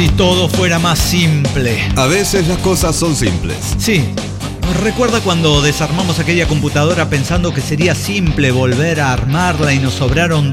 si todo fuera más simple. A veces las cosas son simples. Sí. ¿Recuerda cuando desarmamos aquella computadora pensando que sería simple volver a armarla y nos sobraron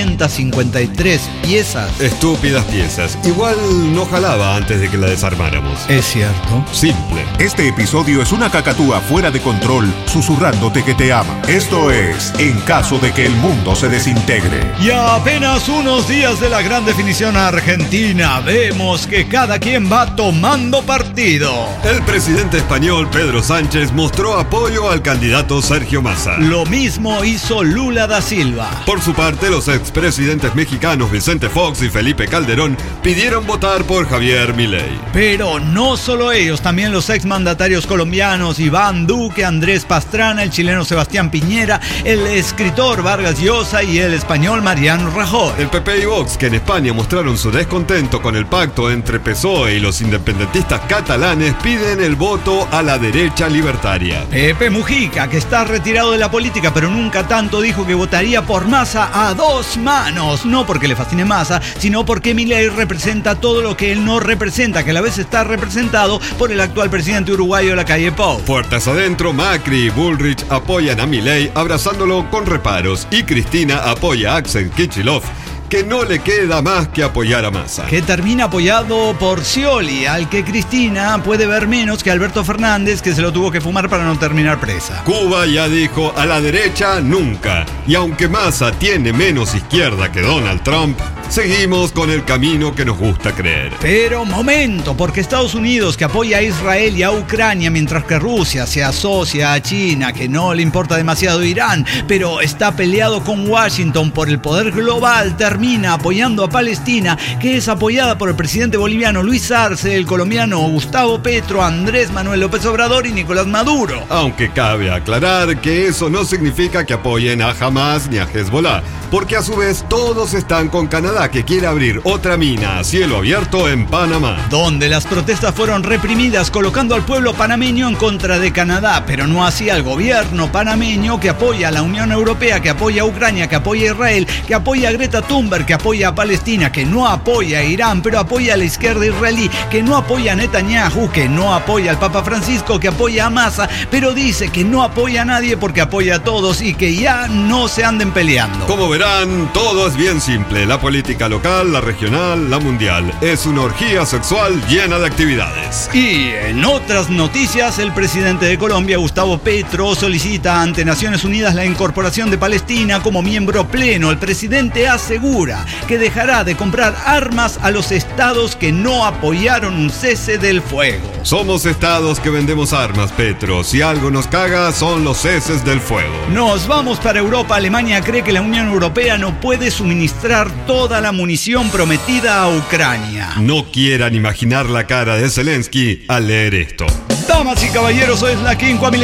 253 piezas? Estúpidas piezas. Igual no jalaba antes de que la desarmáramos. Es cierto. Simple. Este episodio es una cacatúa fuera de control, susurrándote que te ama. Esto es En caso de que el mundo se desintegre. Y a apenas unos días de la gran definición argentina, vemos que cada quien va tomando partido. El presidente español Pedro Sánchez mostró apoyo al candidato Sergio Massa. Lo mismo hizo Lula da Silva. Por su parte, los expresidentes mexicanos Vicente Fox y Felipe Calderón pidieron votar por Javier Milei. Pero no solo ellos, también los exmandatarios colombianos Iván Duque, Andrés Pastrana, el chileno Sebastián Piñera, el escritor Vargas Llosa y el español Mariano Rajoy. El PP y Vox, que en España mostraron su descontento con el pacto entre PSOE y los independentistas catalanes, piden el voto a la derecha libertaria. Pepe Mujica, que está retirado de la política pero nunca tanto, dijo que votaría por Massa a dos manos, no porque le fascine Massa, sino porque Milei representa todo lo que él no representa, que a la vez está representado por el actual presidente uruguayo Lacalle Pou. Puertas adentro, Macri y Bullrich apoyan a Milei abrazándolo con reparos y Cristina apoya a Axel Kicillof, que no le queda más que apoyar a Massa. Que termina apoyado por Scioli, al que Cristina puede ver menos que Alberto Fernández, que se lo tuvo que fumar para no terminar presa. Cuba ya dijo, a la derecha nunca. Y aunque Massa tiene menos izquierda que Donald Trump, seguimos con el camino que nos gusta creer. Pero momento, porque Estados Unidos, que apoya a Israel y a Ucrania, mientras que Rusia se asocia a China, que no le importa demasiado Irán, pero está peleado con Washington por el poder global, termina apoyando a Palestina, que es apoyada por el presidente boliviano Luis Arce, el colombiano Gustavo Petro, Andrés Manuel López Obrador y Nicolás Maduro. Aunque cabe aclarar que eso no significa que apoyen a Hamas ni a Hezbollah, porque a su vez todos están con Canadá, que quiere abrir otra mina a cielo abierto en Panamá. Donde las protestas fueron reprimidas, colocando al pueblo panameño en contra de Canadá, pero no así al gobierno panameño, que apoya a la Unión Europea, que apoya a Ucrania, que apoya a Israel, que apoya a Greta Thunberg, que apoya a Palestina, que no apoya a Irán, pero apoya a la izquierda israelí, que no apoya a Netanyahu, que no apoya al Papa Francisco, que apoya a Massa, pero dice que no apoya a nadie porque apoya a todos y que ya no se anden peleando. Como verán, todo es bien simple. La política local, la regional, la mundial. Es una orgía sexual llena de actividades. Y en otras noticias, el presidente de Colombia, Gustavo Petro, solicita ante Naciones Unidas la incorporación de Palestina como miembro pleno. El presidente asegura que dejará de comprar armas a los estados que no apoyaron un cese del fuego. Somos estados que vendemos armas, Petro. Si algo nos caga, son los ceses del fuego. Nos vamos para Europa. Alemania cree que la Unión Europea no puede suministrar toda la munición prometida a Ucrania. No quieran imaginar la cara de Zelensky al leer esto. Damas y caballeros, hoy es la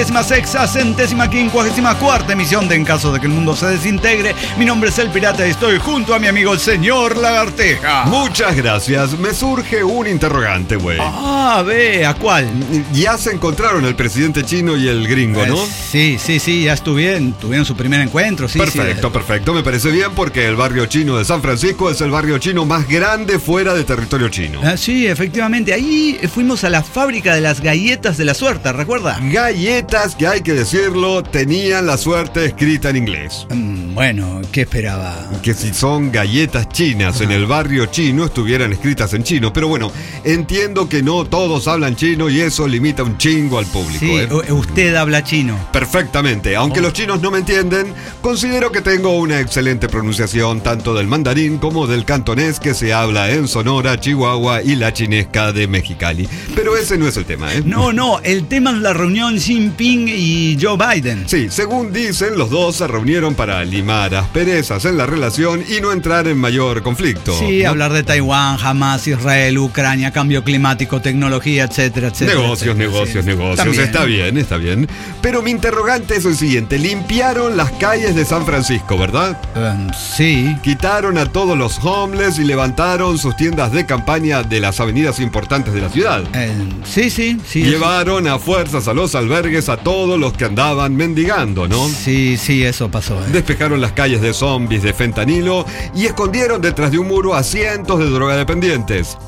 5.654ª emisión de En caso de que el mundo se desintegre. Mi nombre es El Pirata y estoy junto a mi amigo el señor Lagarteja. Muchas gracias. Me surge un interrogante, güey. ¿A cuál? Ya se encontraron el presidente chino y el gringo, ¿no? Sí, ya tuvieron su primer encuentro. Sí, Perfecto. Me parece bien porque el barrio chino de San Francisco es el barrio chino más grande fuera de territorio chino. Sí, efectivamente. Ahí fuimos a la fábrica de las galletas de la suerte, ¿recuerda? Galletas que, hay que decirlo, tenían la suerte escrita en inglés. Bueno, ¿qué esperaba? Que si son galletas chinas en el barrio chino estuvieran escritas en chino. Pero bueno, entiendo que no todos hablan chino y eso limita un chingo al público. Sí, usted habla chino. Perfectamente. Aunque los chinos no me entienden, considero que tengo una excelente pronunciación tanto del mandarín como del cantonés que se habla en Sonora, Chihuahua y la chinesca de Mexicali. Pero ese no es el tema, ¿eh? No, el tema es la reunión Xi Jinping y Joe Biden. Sí, según dicen, los dos se reunieron para limar asperezas en la relación y no entrar en mayor conflicto. Sí, ¿no? Hablar de Taiwán, Hamas, Israel, Ucrania, cambio climático, tecnología, etcétera. Negocios. También. Está bien. Pero mi interrogante es el siguiente. Limpiaron las calles de San Francisco, ¿verdad? Sí. Quitaron a todos los homeless y levantaron sus tiendas de campaña de las avenidas importantes de la ciudad. Sí. Llevaron llevaron a fuerzas a los albergues a todos los que andaban mendigando, ¿no? Sí, eso pasó. Despejaron las calles de zombies de fentanilo y escondieron detrás de un muro a cientos de drogadependientes.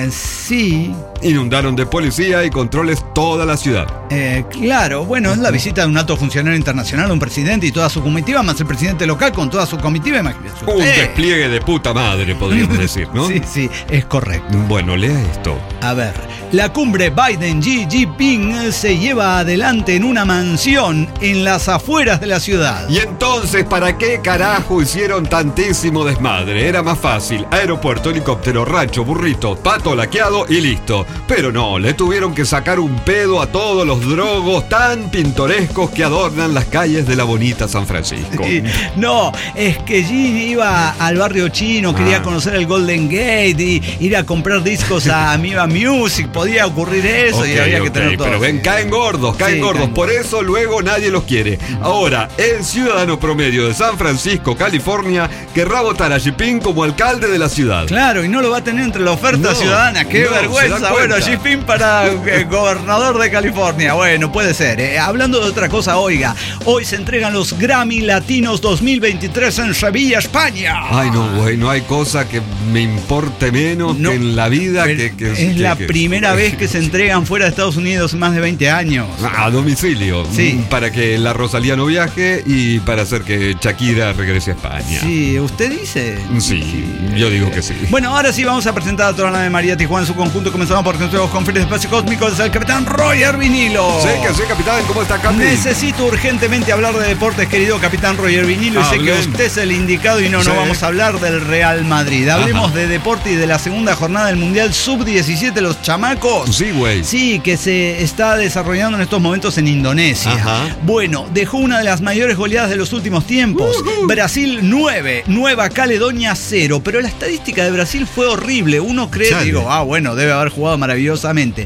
Sí. Inundaron de policía y controles toda la ciudad. Claro, bueno, es la visita de un alto funcionario internacional, un presidente y toda su comitiva, más el presidente local con toda su comitiva, imagínate. Un despliegue de puta madre, podríamos decir, ¿no? Sí, es correcto. Bueno, lea esto. A ver, la cumbre Biden-Xi Jinping se lleva adelante en una mansión en las afueras de la ciudad. Y entonces, ¿para qué carajo hicieron tantísimo desmadre? Era más fácil, aeropuerto, helicóptero, rancho, burrito, pato laqueado y listo. Pero no, le tuvieron que sacar un pedo a todos los drogos tan pintorescos que adornan las calles de la bonita San Francisco. Sí, no, es que Xi iba al barrio chino, quería conocer el Golden Gate y ir a comprar discos a Amiba Music, podía ocurrir eso y había que tener todo. Pero ven, caen gordos. Por eso luego nadie los quiere. Ahora, el ciudadano promedio de San Francisco, California, querrá votar a Xi Jinping como alcalde de la ciudad. Claro, y no lo va a tener entre la oferta ciudadana. ¡Qué vergüenza! Bueno, Xi Jinping para gobernador de California. Bueno, puede ser. Hablando de otra cosa, oiga, hoy se entregan los Grammy Latinos 2023 en Sevilla, España. Ay, no, güey, no hay cosa que me importe menos que en la vida es la primera vez que se entregan fuera de Estados Unidos en más de 20 años. A domicilio. Sí. Para que la Rosalía no viaje y para hacer que Shakira regrese a España. Sí, ¿usted dice? Sí, yo digo que sí. Bueno, ahora sí vamos a presentar a toda la nave María Tijuana en su conjunto. Comenzamos por nuestros conferencias de espacio cósmico desde el capitán Roger Vinilo. Sí, que sí, capitán. ¿Cómo está, Capi? Necesito urgentemente hablar de deportes, querido capitán Roger Vinilo. Y sé que usted es el indicado y no vamos a hablar del Real Madrid. Hablemos de deporte y de la segunda jornada del Mundial Sub-17, los chamacos. Sí, güey. Sí, que se está desarrollando en estos momentos en Indonesia. Bueno, dejó una de las mayores goleadas de los últimos tiempos. Brasil 9, Nueva Caledonia 0. Pero la estadística de Brasil fue horrible. Uno cree, bueno, debe haber jugado maravillosamente.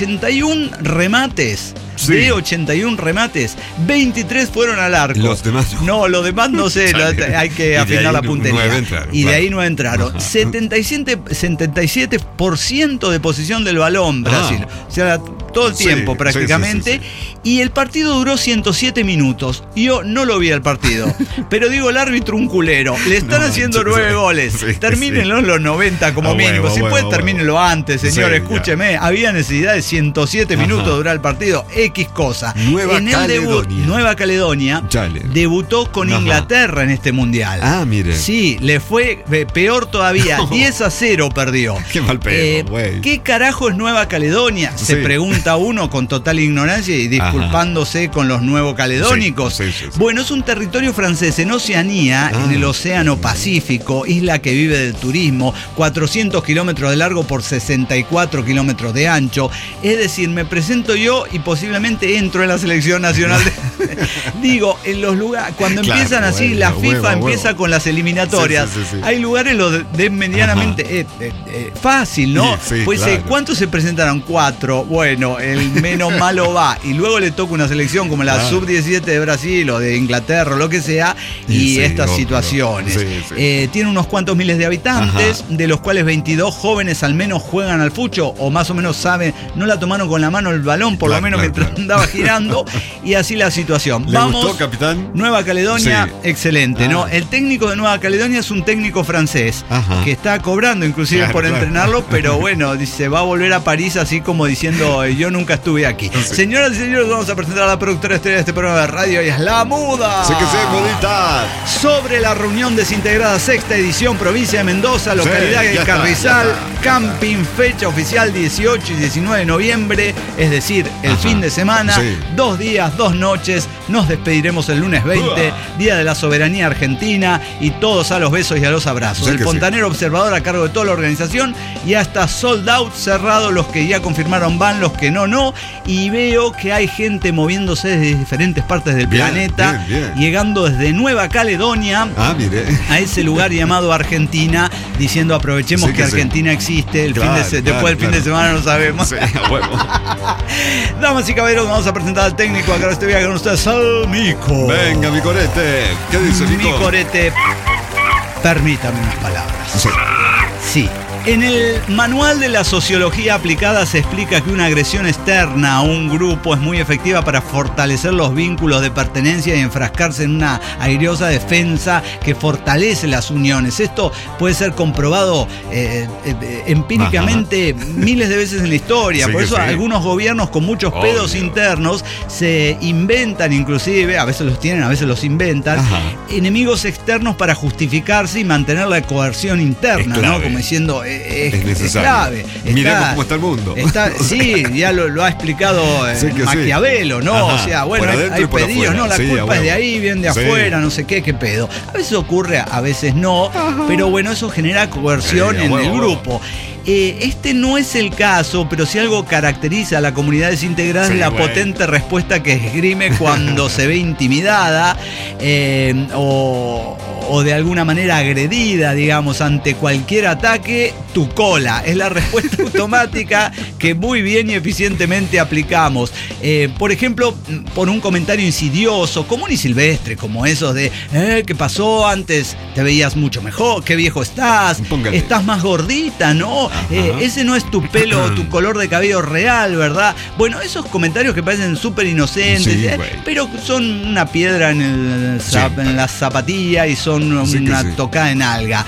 81 remates. Sí. De 81 remates, 23 fueron al arco. Los demás no. Los demás no sé, hay que afinar la puntería. De ahí no entraron. 77% de posición del balón, Brasil. O sea, todo el tiempo prácticamente. Y el partido duró 107 minutos. Yo no lo vi al partido. Pero digo, el árbitro un culero. Le están haciendo 9 goles. Termínenlo en los 90 como mínimo. Si puede, termínenlo antes, señor. Escúcheme. Había necesidad de 107 minutos de durar el partido. X cosa. Nueva Caledonia debutó con Inglaterra en este mundial. Mire. Sí, le fue peor todavía. 10-0 perdió. Qué mal pedo, güey. ¿Qué carajo es Nueva Caledonia? Se pregunta uno con total ignorancia y disculpándose con los nuevocaledónicos. Bueno, es un territorio francés en Oceanía, en el Océano Pacífico, isla que vive del turismo, 400 kilómetros de largo por 64 kilómetros de ancho. Es decir, me presento yo y posiblemente entro en la selección nacional. Digo, en los lugares, cuando empiezan así, la FIFA empieza con las eliminatorias. Hay lugares de medianamente fácil, ¿no? Pues ¿cuántos se presentaron? 4. Bueno, el menos malo va. Y luego le toca una selección como la Sub-17 de Brasil o de Inglaterra o lo que sea, y estas situaciones. Tiene unos cuantos miles de habitantes, de los cuales 22 jóvenes al menos juegan al fucho, o más o menos saben, no la tomaron con la mano el balón, por lo menos mientras andaba girando, y así la situación. Vamos, gustó, capitán? Nueva Caledonia, excelente, ¿no? El técnico de Nueva Caledonia es un técnico francés, que está cobrando inclusive por entrenarlo, pero bueno, dice, va a volver a París así como diciendo, yo nunca estuve aquí. Señoras y señores, vamos a presentar a la productora estrella de este programa de radio, y es La Muda. Sé que sé, mudita. Sobre la reunión desintegrada, 6ª edición, provincia de Mendoza, localidad de Carrizal, camping, fecha oficial 18 y 19 de noviembre, es decir, el fin de semana, 2 días, 2 noches, nos despediremos el lunes 20, Día de la Soberanía Argentina, y todos a los besos y a los abrazos. El fontanero observador a cargo de toda la organización, y hasta sold out cerrado, los que ya confirmaron van, los que no, y veo que hay gente moviéndose desde diferentes partes del planeta, llegando desde Nueva Caledonia a ese lugar llamado Argentina, diciendo aprovechemos que Argentina existe, después del fin de semana no sabemos. Damas y caballeros, vamos a presentar al técnico acá este viaje con ustedes, al Mico. Venga, mi corete. ¿Qué dice, Mico? Mi corete, permítame unas palabras. Sí, En el manual de la sociología aplicada se explica que una agresión externa a un grupo es muy efectiva para fortalecer los vínculos de pertenencia y enfrascarse en una airiosa defensa que fortalece las uniones. Esto puede ser comprobado empíricamente miles de veces en la historia. Sí, por eso sí. Algunos gobiernos con muchos pedos internos se inventan, inclusive, a veces los tienen, a veces los inventan, enemigos externos para justificarse y mantener la coerción interna, ¿no? Como diciendo, es clave. Miremos cómo está el mundo. Sí, ya lo ha explicado Maquiavelo, ¿no? Ajá. O sea, bueno, hay pedidos, ¿no? La culpa es de ahí, viene de afuera, no sé qué pedo. A veces ocurre, a veces no, pero bueno, eso genera coerción en el grupo. Este no es el caso, pero si algo caracteriza a la comunidad desintegrada es la potente respuesta que esgrime cuando se ve intimidada o de alguna manera agredida, digamos, ante cualquier ataque. Tu cola es la respuesta automática que muy bien y eficientemente aplicamos. Por ejemplo, por un comentario insidioso, común y silvestre, como esos de ¿qué pasó? Antes te veías mucho mejor, qué viejo estás, estás más gordita, ¿no? Ese no es tu pelo, tu color de cabello real, ¿verdad? Bueno, esos comentarios que parecen súper inocentes, pero son una piedra en la zapatilla y son una tocada en alga.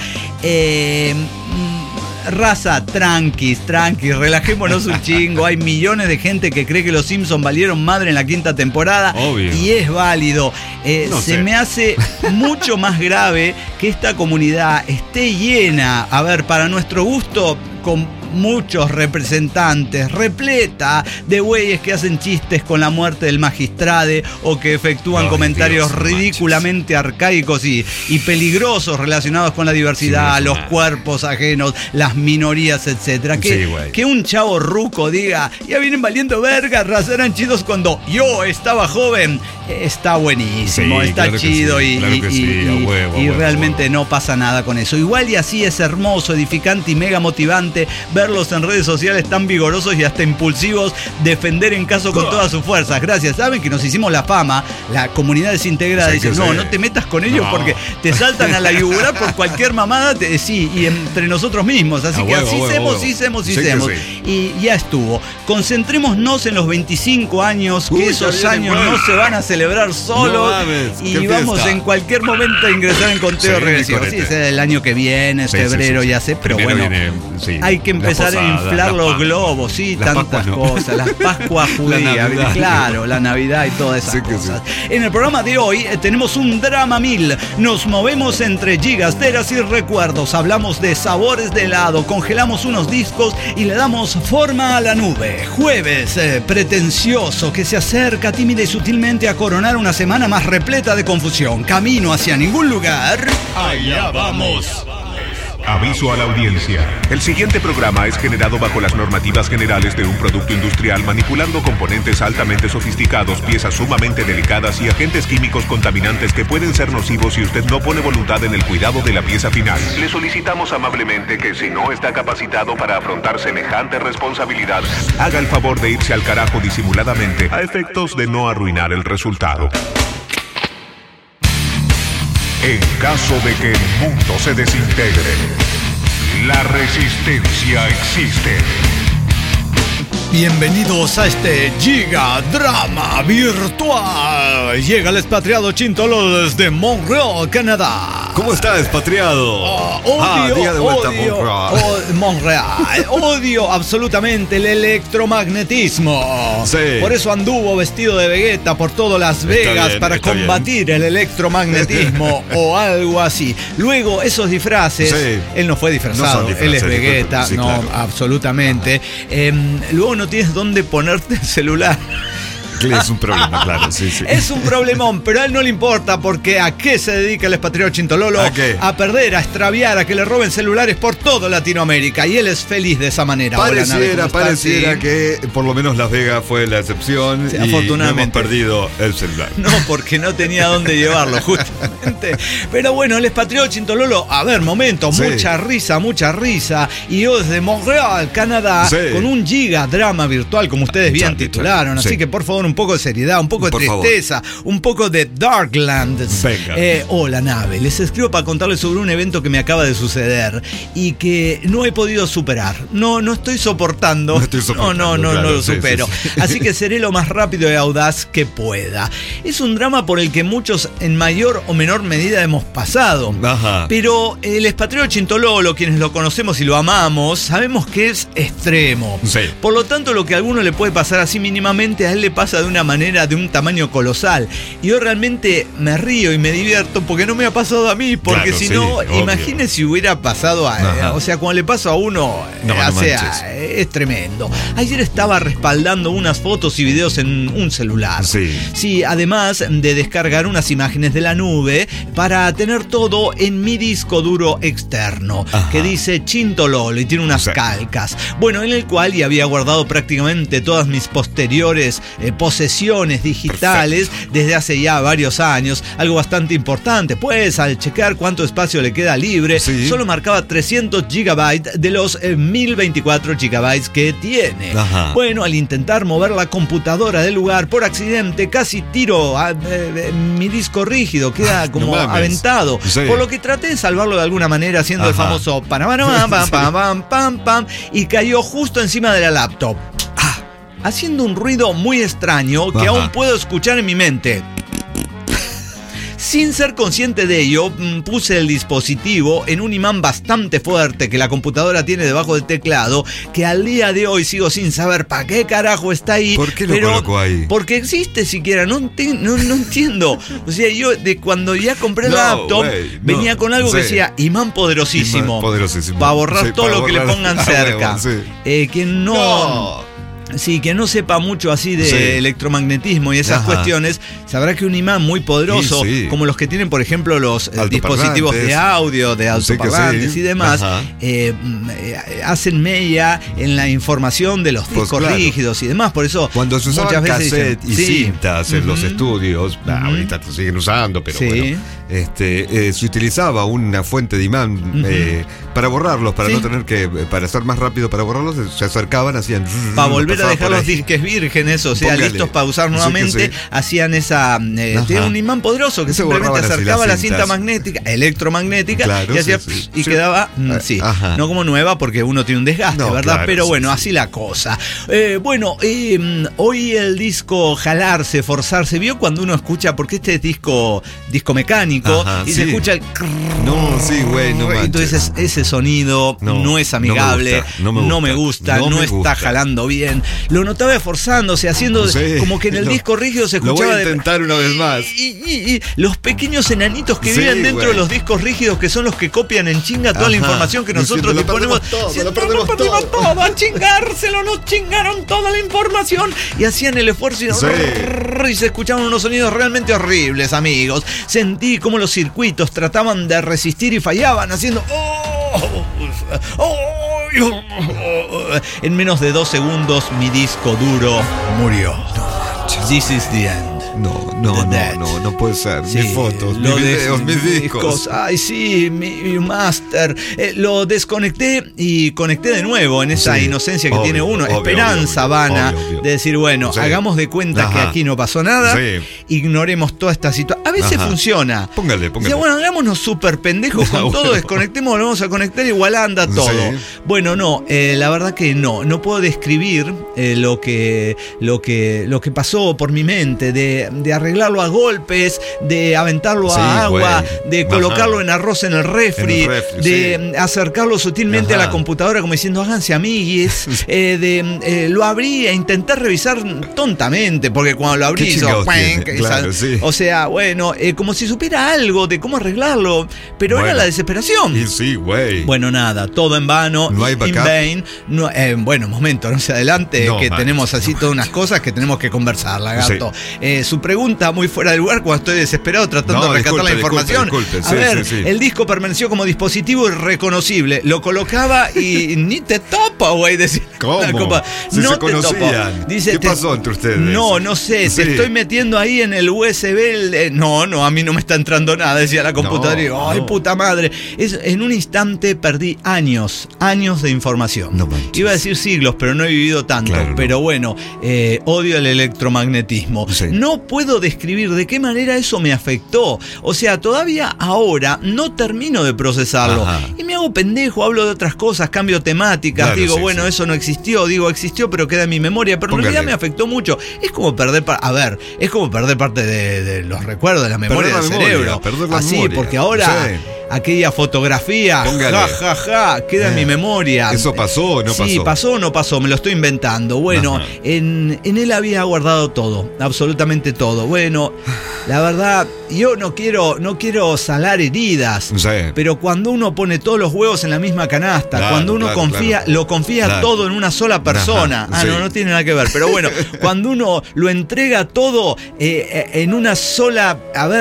Raza, tranqui, relajémonos un chingo. Hay millones de gente que cree que los Simpsons valieron madre en la 5ª temporada. Obvio. Y es válido. Me hace mucho más grave que esta comunidad esté llena, a ver, para nuestro gusto, con muchos representantes, repleta de güeyes que hacen chistes con la muerte del magistrade o que efectúan comentarios ridículamente arcaicos y peligrosos relacionados con la diversidad, los cuerpos ajenos, las minorías, etcétera. Que un chavo ruco diga, ya vienen valiendo verga, raza, eran chidos cuando yo estaba joven, está buenísimo, está chido y realmente no pasa nada con eso. Igual y así es hermoso, edificante y mega motivante verlos en redes sociales tan vigorosos y hasta impulsivos, defender en caso con todas sus fuerzas. Gracias, saben que nos hicimos la fama, la comunidad desintegrada dice, no te metas con ellos porque te saltan a la yugular por cualquier mamada, y entre nosotros mismos, así que así hacemos. Y ya estuvo. Concentrémonos en los 25 años, que esos años no se van a celebrar solos, y vamos en cualquier momento a ingresar en conteo regresivo. Sí, es el año que viene, es febrero, ya sé, pero primero bueno, hay que empezar a inflar los globos, tantas cosas, las Pascuas judías, claro, la Navidad y todas esas cosas. En el programa de hoy tenemos un drama mil, nos movemos entre gigas, teras y recuerdos, hablamos de sabores de helado, congelamos unos discos y le damos forma a la nube. Jueves pretencioso que se acerca tímida y sutilmente a coronar una semana más repleta de confusión, camino hacia ningún lugar. Allá vamos. Aviso a la audiencia. El siguiente programa es generado bajo las normativas generales de un producto industrial manipulando componentes altamente sofisticados, piezas sumamente delicadas y agentes químicos contaminantes que pueden ser nocivos si usted no pone voluntad en el cuidado de la pieza final. Le solicitamos amablemente que si no está capacitado para afrontar semejante responsabilidad, haga el favor de irse al carajo disimuladamente a efectos de no arruinar el resultado. En caso de que el mundo se desintegre, la resistencia existe. Bienvenidos a este Giga Drama Virtual. Llega el expatriado Chintolo desde Montreal, Canadá. ¿Cómo está, expatriado? Odio, de vuelta a Montreal. Odio absolutamente el electromagnetismo. Por eso anduvo vestido de Vegeta por todo Las Vegas para combatir el electromagnetismo o algo así. Luego, esos disfraces, él no fue disfrazado, él es Vegeta, absolutamente. Luego no tienes dónde ponerte el celular. Es un problema, claro, Es un problemón, pero a él no le importa, porque ¿a qué se dedica el expatriado Chintololo? ¿A perder, a extraviar, a que le roben celulares por toda Latinoamérica, y él es feliz de esa manera. Pareciera que por lo menos Las Vegas fue la excepción, y afortunadamente hemos perdido el celular. No, porque no tenía dónde llevarlo, justamente. Pero bueno, el expatriado Chintololo, a ver, momento, mucha risa, y yo desde Montreal, Canadá, con un giga drama virtual, como ustedes bien titularon, así que por favor, un poco de seriedad, un poco de tristeza, un poco de Darklands. Hola nave, les escribo para contarles sobre un evento que me acaba de suceder y que no he podido superar. No estoy soportando. No lo supero. Sí. Así que seré lo más rápido y audaz que pueda. Es un drama por el que muchos en mayor o menor medida hemos pasado. Ajá. Pero el expatriado Chintololo, quienes lo conocemos y lo amamos, sabemos que es extremo. Sí. Por lo tanto, lo que a alguno le puede pasar así mínimamente, a él le pasa de una manera, de un tamaño colosal. Y yo realmente me río y me divierto porque no me ha pasado a mí. Porque claro, si sí, no, obvio. Imagine si hubiera pasado a... O sea, cuando le pasa a uno, es tremendo. Ayer estaba respaldando unas fotos y videos en un celular. Sí, además de descargar unas imágenes de la nube para tener todo en mi disco duro externo, que dice Chintololo y tiene unas calcas. Bueno, en el cual ya había guardado prácticamente todas mis posteriores posesiones digitales desde hace ya varios años, algo bastante importante, pues al checar cuánto espacio le queda libre, solo marcaba 300 gigabytes de los 1024 gigabytes que tiene. Bueno, al intentar mover la computadora del lugar por accidente, casi tiro mi disco rígido, queda como aventado, por lo que traté de salvarlo de alguna manera haciendo el famoso pam, y cayó justo encima de la laptop, haciendo un ruido muy extraño que aún puedo escuchar en mi mente. Sin ser consciente de ello, puse el dispositivo en un imán bastante fuerte que la computadora tiene debajo del teclado, que al día de hoy sigo sin saber para qué carajo está ahí. ¿Por qué lo colocó ahí? Porque existe siquiera, no entiendo. O sea, yo de cuando ya compré el laptop, venía con algo que decía imán poderosísimo. Para borrar todo lo que le pongan cerca. Quien no... Sí, que no sepa mucho así de electromagnetismo y esas cuestiones, sabrá que un imán muy poderoso, como los que tienen, por ejemplo, los dispositivos de audio, de altoparlantes y demás, hacen mella en la información de los discos rígidos y demás. Por eso, cuando se usaban cassette y cintas en los estudios, ahorita se siguen usando, pero bueno, se utilizaba una fuente de imán para borrarlos, para no tener que, para ser más rápido para borrarlos, se acercaban, hacían... Para volver a dejar los disques vírgenes, o sea, listos para usar nuevamente, hacían esa... Tiene un imán poderoso que simplemente acercaba la cinta magnética, electromagnética, y hacía y quedaba, no como nueva, porque uno tiene un desgaste, ¿verdad? Pero bueno, así la cosa. Hoy el disco jalarse, forzarse, vio cuando uno escucha, porque este es disco mecánico, y se escucha el... Entonces ese sonido no es amigable, no me gusta, no está jalando bien. Lo notaba esforzándose, haciendo como que en el disco rígido se escuchaba. Lo voy a intentar una vez más. Y los pequeños enanitos que viven dentro de los discos rígidos, que son los que copian en chinga toda la información que nosotros le ponemos. Lo perdemos todo. A chingárselo, nos chingaron toda la información. Y hacían el esfuerzo y se escuchaban unos sonidos realmente horribles, amigos. Sentí como los circuitos trataban de resistir y fallaban, haciendo... En menos de 2 segundos mi disco duro murió. This is the end. No puede ser. Mis fotos, mis videos, mis discos. Ay, sí, mi master. Lo desconecté y conecté de nuevo en esa inocencia que tiene uno. Esperanza vana de decir, bueno, hagamos de cuenta que aquí no pasó nada. Ignoremos toda esta situación. A veces funciona. Póngale. O sea, bueno, hagámonos súper pendejos con todo, desconectemos, lo vamos a conectar, igual anda todo. Bueno, la verdad que no puedo describir lo que pasó por mi mente, de arreglarlo a golpes, de aventarlo a agua, de colocarlo en arroz en el refri, de acercarlo sutilmente a la computadora como diciendo háganse amiguis, lo abrí e intenté revisar tontamente, porque cuando lo abrí o sea, bueno, como si supiera algo de cómo arreglarlo, pero era la desesperación. Bueno, nada, todo en vano, no hay backup. In vain. Momento, no se adelante, que tenemos así todas unas cosas que tenemos que conversar, lagarto. su pregunta muy fuera de lugar cuando estoy desesperado tratando de rescatar la información. Disculpe. A ver, el disco permaneció como dispositivo irreconocible. Lo colocaba y ni te topa, güey. Decía ¿Cómo? Si no se te conocían. Dice, ¿Qué pasó entre ustedes? No sé, te estoy metiendo ahí en el USB. No, a mí no me está entrando nada, decía la computadora. Ay, puta madre. En un instante perdí años de información. No manches. Iba a decir siglos, pero no he vivido tanto. Claro, pero bueno, odio el electromagnetismo. Sí. No puedo describir de qué manera eso me afectó. O sea, todavía ahora no termino de procesarlo. Ajá. Y me hago pendejo, hablo de otras cosas, cambio temáticas, Claro, digo, sí. eso no existió. Digo, existió, pero queda en mi memoria. Pero en realidad me afectó mucho. Es como perder es como perder parte de los recuerdos, de la memoria del cerebro. Perder la Así, memoria. porque ahora aquella fotografía, queda en mi memoria. ¿Eso pasó o no pasó? Sí, pasó o no pasó, me lo estoy inventando. Bueno, en él había guardado todo, absolutamente todo. Bueno, la verdad, yo no quiero salar heridas, pero cuando uno pone todos los huevos en la misma canasta, cuando uno lo confía todo en una sola persona, no tiene nada que ver, pero bueno, cuando uno lo entrega todo en una sola,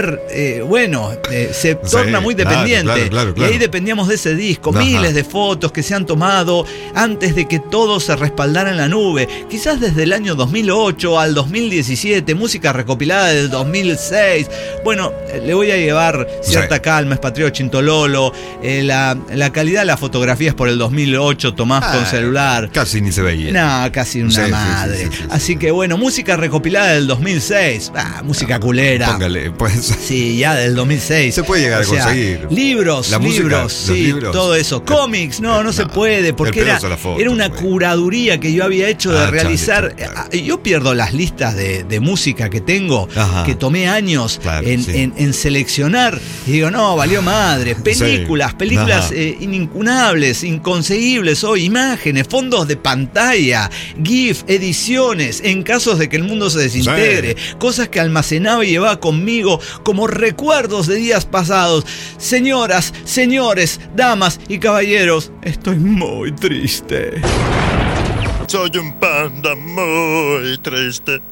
se torna muy dependiente. Claro. Y ahí dependíamos de ese disco, miles de fotos que se han tomado antes de que todo se respaldara en la nube, quizás desde el año 2008 al 2017, música recopilada del 2006. Bueno, le voy a llevar cierta calma, Expatriado Chintololo, la calidad de las fotografías por el 2008 tomás con celular. Casi ni se veía. No, casi una madre. Sí. Así que bueno, música recopilada del 2006, música culera. Póngale, pues. Sí, ya del 2006. Se puede llegar a conseguir. Libros, todo eso. Cómics, no se puede, porque era una curaduría que yo había hecho de realizar. Chale. Yo pierdo las listas de música que tengo, que tomé años en seleccionar, y digo, no, valió madre. Películas inincunables, inconseguibles hoy, imágenes, fondos de pantalla, GIF, ediciones, en casos de que el mundo se desintegre, cosas que almacenaba y llevaba conmigo como recuerdos de días pasados. Señoras, señores, damas y caballeros, estoy muy triste. Soy un panda muy triste.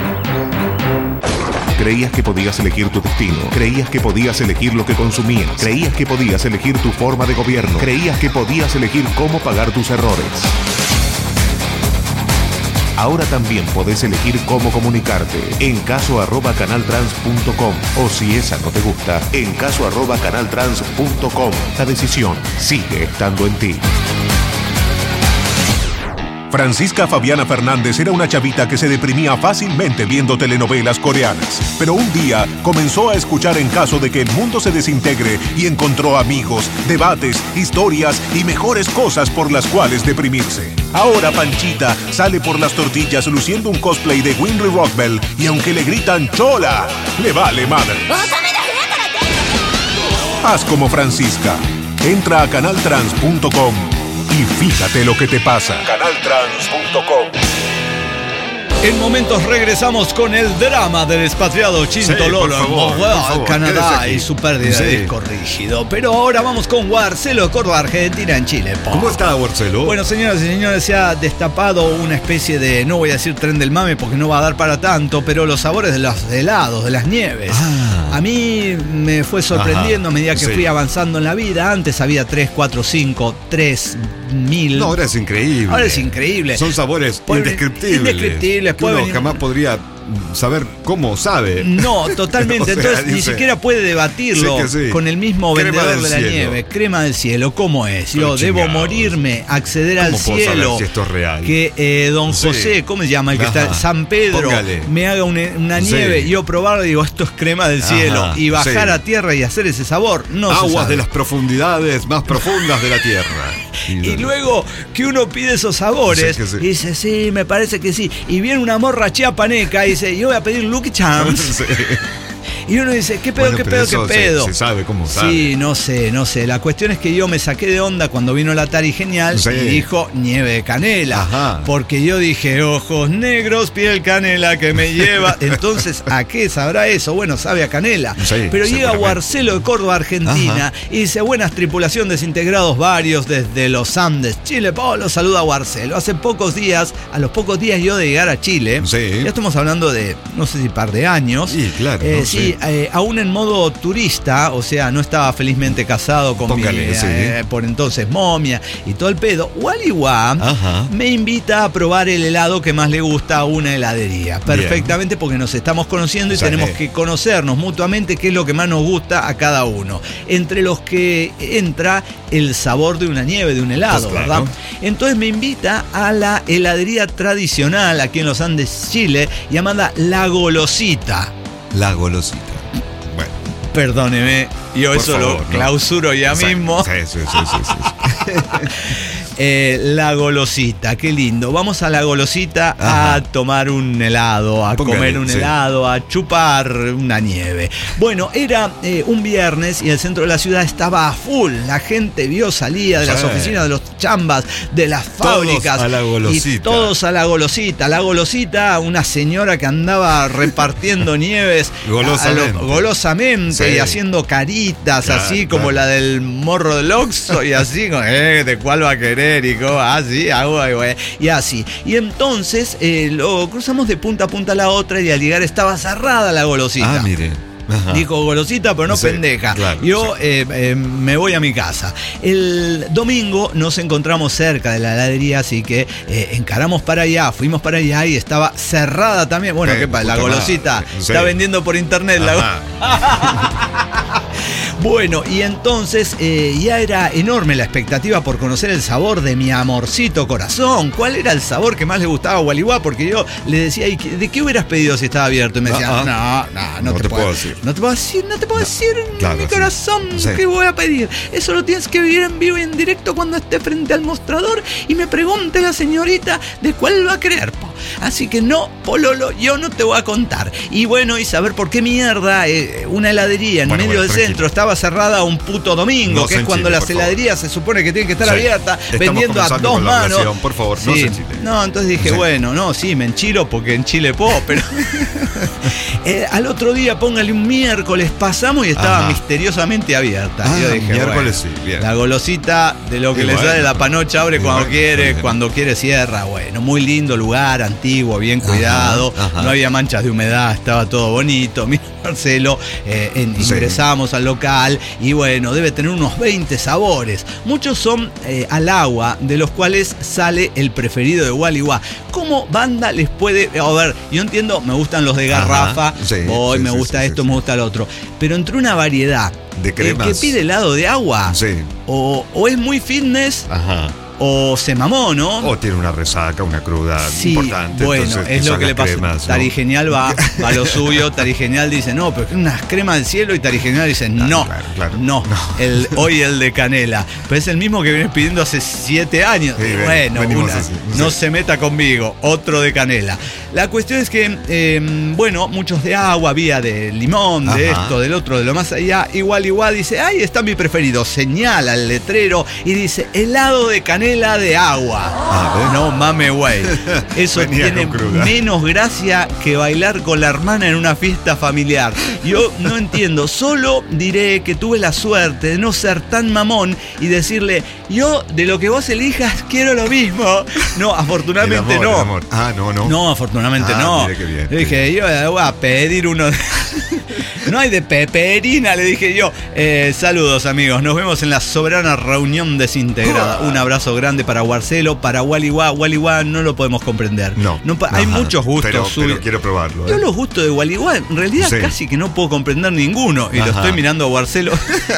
Creías que podías elegir tu destino. Creías que podías elegir lo que consumías. Creías que podías elegir tu forma de gobierno. Creías que podías elegir cómo pagar tus errores. Ahora también podés elegir cómo comunicarte en caso@canaltrans.com, o si esa no te gusta, en caso@canaltrans.com. La decisión sigue estando en ti. Francisca Fabiana Fernández era una chavita que se deprimía fácilmente viendo telenovelas coreanas. Pero un día comenzó a escuchar En caso de que el mundo se desintegre y encontró amigos, debates, historias y mejores cosas por las cuales deprimirse. Ahora Panchita sale por las tortillas luciendo un cosplay de Winry Rockbell y aunque le gritan ¡Chola!, le vale madre. Haz como Francisca. Entra a canaltrans.com y fíjate lo que te pasa. Canaltrans.com. En momentos regresamos con el drama del expatriado Chintololo en Moswell, Canadá, y su pérdida de disco rígido. Pero ahora vamos con Guarcelo de Córdoba, Argentina, en Chile. ¿Cómo está, Guarcelo? Bueno, señoras y señores, se ha destapado una especie de, no voy a decir tren del mame porque no va a dar para tanto, pero los sabores de los helados, de las nieves. A mí me fue sorprendiendo a medida que fui avanzando en la vida. Antes había 3, 4, 5, 3.000. No, ahora es increíble. Ahora es increíble. Son sabores indescriptibles. Uno jamás podría saber cómo sabe. No, totalmente. Entonces ni siquiera puede debatirlo con el mismo vendedor de la nieve. Crema del cielo, ¿cómo es? Yo debo morirme, acceder al cielo. Si esto es real? Que don José, ¿cómo se llama? El que está San Pedro, me haga una nieve y yo probarlo y digo, esto es crema del cielo. Y bajar a tierra y hacer ese sabor. No aguas de las profundidades más profundas de la tierra. Y luego que uno pide esos sabores, y dice, sí, me parece que sí. Y viene una morra chiapaneca y dice, yo voy a pedir Lucky Charms. Y uno dice, ¿qué pedo, Bueno, qué pero pedo, eso qué pedo? Se sabe cómo sabe. Sí, no sé. La cuestión es que yo me saqué de onda cuando vino la Atari Genial Sí. y dijo nieve de canela. Ajá. Porque yo dije, ojos negros, piel canela que me lleva. Entonces, ¿a qué sabrá eso? Bueno, sabe a canela. Sí, Pero llega seguramente. Guarcelo de Córdoba, Argentina, Ajá. y dice, buenas tripulación, desintegrados varios desde los Andes, Chile. Lo saluda a Guarcelo. Hace pocos días, a los pocos días yo de llegar a Chile, Sí. ya estamos hablando de, no sé si par de años. Sí, claro, no sí, aún en modo turista, o sea, no estaba felizmente casado con Póngale, mi, sí. por entonces momia y todo el pedo. Wally Wah Ajá. me invita a probar el helado que más le gusta a una heladería. Perfectamente, porque nos estamos conociendo y Sí. tenemos que conocernos mutuamente qué es lo que más nos gusta a cada uno. Entre los que entra el sabor de una nieve, de un helado, Pues claro. ¿verdad? Entonces me invita a la heladería tradicional aquí en los Andes, Chile, llamada La Golosita. La golosita. Bueno, Perdóneme, yo por eso favor, lo ¿no? clausuro ya Sí, mismo. Sí. La Golosita, qué lindo. Vamos a La Golosita Ajá. a tomar un helado, a Póngale, comer un sí. helado, a chupar una nieve. Bueno, era un viernes y el centro de la ciudad estaba a full. La gente salía de las Sí. oficinas, de los chambas, de las fábricas. a La Golosita. Y todos a La Golosita. La Golosita, una señora que andaba repartiendo nieves Golosamente. golosamente Sí. y haciendo caritas, Claro, así como claro. la del morro del Oxxo y así, ¿de cuál va a querer? Y como, así, y así. Y entonces lo cruzamos de punta a punta a la otra y al llegar estaba cerrada La Golosita. Ah, mire. Ajá. Dijo golosita, pero no Sí, pendeja. claro, Yo sí. me voy a mi casa. El domingo nos encontramos cerca de la heladería, así que encaramos para allá, fuimos para allá y estaba cerrada también. Bueno, ¿qué pasa? La puta golosita madre, sí. está vendiendo por internet. Ajá. Bueno, y entonces ya era enorme la expectativa por conocer el sabor de mi amorcito corazón. ¿Cuál era el sabor que más le gustaba a Wally Wah? Porque yo le decía, ¿y de qué hubieras pedido si estaba abierto? Y me decía, no te puedo decir. No te puedo decir, Claro, mi sí. corazón, Sí. ¿qué voy a pedir? Eso lo tienes que vivir en vivo y en directo cuando esté frente al mostrador y me pregunte la señorita de cuál va a querer, po. Así que no, Pololo, yo no te voy a contar. Y bueno, y saber por qué mierda una heladería en medio del tranquilo. centro estaba cerrada un puto domingo, No que se es cuando enchile, las por favor. heladerías se supone que tienen que estar Sí. abiertas, Estamos vendiendo a comenzando dos con la manos. oración, por favor, no se enchile. No, entonces dije, Sí. bueno, no, sí, me enchilo porque en Chile puedo, pero al otro día, póngale un miércoles, pasamos y estaba Ajá. misteriosamente abierta. Ah, Yo dije, miércoles bueno, sí, bien. la golosita de lo que Y le bueno, sale la panocha abre y cuando bueno, quiere, muy bien. cuando quiere cierra. Bueno, muy lindo lugar, antiguo, bien cuidado, ajá. no había manchas de humedad, estaba todo bonito. Mira, Marcelo, Sí. ingresamos al local y bueno, debe tener unos 20 sabores. Muchos son al agua, de los cuales sale el preferido de Wally Wah. ¿Cómo banda les puede...? A ver, yo entiendo, me gustan los de garrafa, Ajá, sí, voy, sí, me sí, gusta sí, esto, sí, me sí. gusta el otro. Pero entre una variedad, De cremas. el que pide helado de agua, Sí. o es muy fitness, Ajá. o se mamó, ¿no? O tiene una resaca, una cruda Sí, importante. bueno, entonces, es lo son que le las pasa. cremas, ¿no? Tarigenial va a lo suyo, Tarigenial dice, no, pero es unas cremas del cielo, y Tarigenial dice, no, claro. no, hoy el de canela. Pero es el mismo que vienes pidiendo hace 7 años. Sí, Bueno, venimos así, no sí. se meta conmigo, otro de canela. La cuestión es que, bueno, muchos de agua, había de limón, de Ajá. esto, del otro, de lo más allá. Igual dice, ahí está mi preferido. Señala el letrero y dice, helado de canela de agua. ¿ves? No mame, güey. Eso Venía tiene con cruda. menos gracia que bailar con la hermana en una fiesta familiar. Yo no entiendo. Solo diré que tuve la suerte de no ser tan mamón y decirle, yo de lo que vos elijas quiero lo mismo. No, afortunadamente El no. amor. Ah, no. No, afortunadamente Ah, no. mire qué bien, Le dije, yo voy a pedir uno de... No hay de peperina, le dije yo. Saludos, amigos. Nos vemos en la soberana reunión desintegrada. Un abrazo grande para Guarcelo, para Wally Wah. Wally Wah no lo podemos comprender. Hay Ajá. muchos gustos pero quiero probarlo. Yo los gustos de Wally Wah, en realidad Sí. casi que no puedo comprender ninguno. Y lo Ajá. estoy mirando a Guarcelo.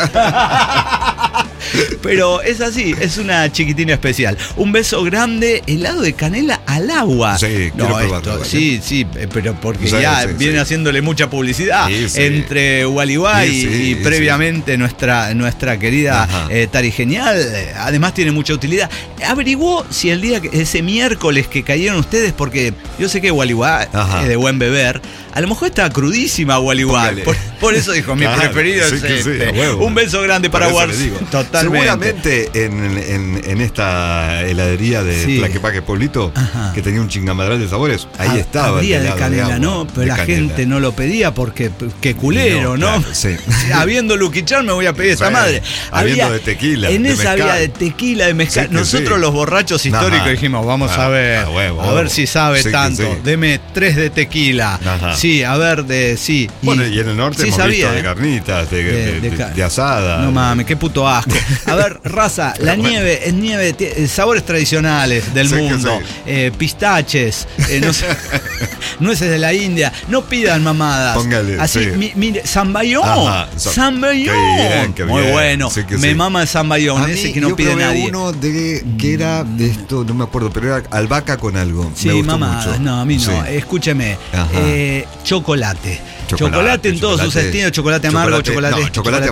Pero es así, es una chiquitina especial. Un beso grande, helado de canela al agua. Sí, quiero probarlo, ¿vale? Sí, pero porque Sí, ya sí, viene sí. haciéndole mucha publicidad Sí, sí. entre Wally Wah Sí, sí, y previamente nuestra querida Ajá. Tarigenial. Además tiene mucha utilidad. Averiguó si el día, ese miércoles que cayeron ustedes, porque yo sé que Wally Wah Ajá. es de buen beber. A lo mejor estaba crudísima Gualeguay. Por eso dijo, mi preferido es este. Un beso grande para Guarcelo. Totalmente. Seguramente en esta heladería de Tlaquepaque Pueblito, que tenía un chingamadral de sabores, ahí estaba. Habría de canela, ¿no? Pero la gente no lo pedía porque qué culero, ¿no? Claro, sí. Habiendo Lucky Charms me voy a pedir esta madre. Habiendo de tequila. En esa había de tequila, de mezcal. Nosotros los borrachos históricos dijimos, vamos a ver. A ver si sabe tanto. Deme 3 de tequila. Sí, a ver, sí. Bueno, y en el norte hemos visto de carnitas, de asada. No mames, qué puto asco. A ver, raza, la nieve es nieve, sabores tradicionales del mundo. Pistaches, no sé, nueces de la India. No pidan mamadas. Póngale. Así, mire, Zambayón. Zambayón. Muy bueno. Me mama el Zambayón, ese que no pide nadie. Uno que era de esto, no me acuerdo, pero era albahaca con algo. Sí, me gustó mucho. No, a mí no. Escúcheme. Chocolate. Chocolate en todos sus estilos, chocolate amargo, chocolate amargo, chocolate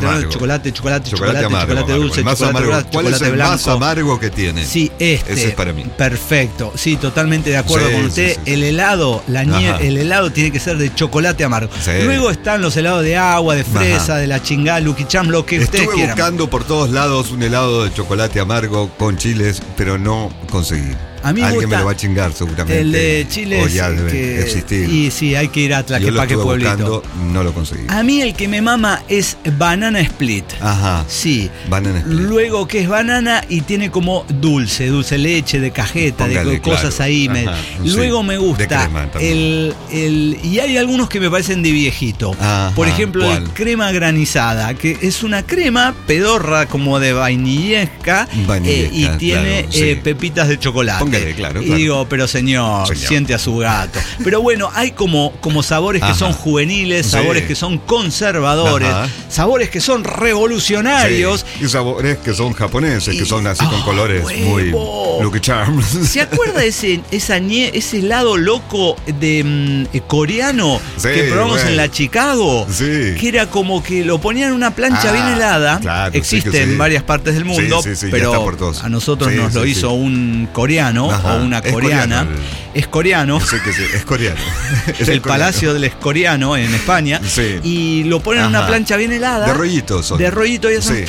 dulce, ¿cuál es el más amargo que tiene? Sí, ese es para mí. Perfecto, sí, totalmente de acuerdo con usted. El helado, el helado tiene que ser de chocolate amargo. Luego están los helados de agua, de fresa, de la chingada, Lucky Charms, lo que ustedes quieran. Estuve buscando por todos lados un helado de chocolate amargo con chiles, pero no conseguí. A mí alguien me lo va a chingar seguramente. El de Chile debe existir. Y sí, hay que ir a Tlaquepaque Pueblito. Buscando, no lo conseguí. A mí el que me mama es banana split. Ajá. Sí. Banana split. Luego que es banana y tiene como dulce leche, de cajeta, de cosas ahí. Luego me gusta y hay algunos que me parecen de viejito. Por ejemplo, el crema granizada, que es una crema pedorra como de vainillesca y tiene pepitas de chocolate. Claro. Y digo, pero señor, siente a su gato. Pero bueno, hay como sabores que son juveniles, sabores que son conservadores, sabores que son revolucionarios. Y sabores que son japoneses, que son así con colores muy Lucky Charms. ¿Se acuerda ese helado loco de coreano que probamos en la Chicago? Sí. Que era como que lo ponían en una plancha bien helada. Claro, existe en varias partes del mundo, pero a nosotros nos lo hizo un coreano. O una coreana. Es coreano. Sí, es coreano. Es el Palacio del Escoriano en España. Sí. Y lo ponen en una plancha bien helada. De rollitos. De rollitos y hacen.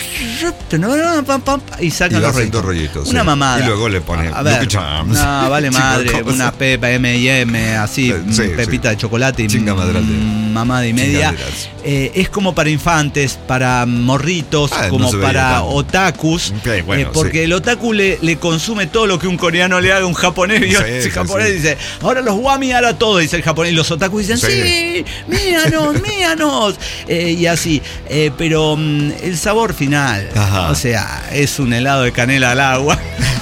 Y sacan los rollitos. Una mamada. Y luego le ponen Lucky Charms. No, vale madre. Una pepa M&M, así, pepita de chocolate y mamada y media. Es como para infantes, para morritos, como para otakus. Porque el otaku le consume todo lo que un coreano le haga a un japonés. Y el japonés dice, ahora los wami hará todo, dice el japonés. Y los otakus dicen, sí, míanos. Y así. Pero el sabor final, o sea, es un helado de canela al agua.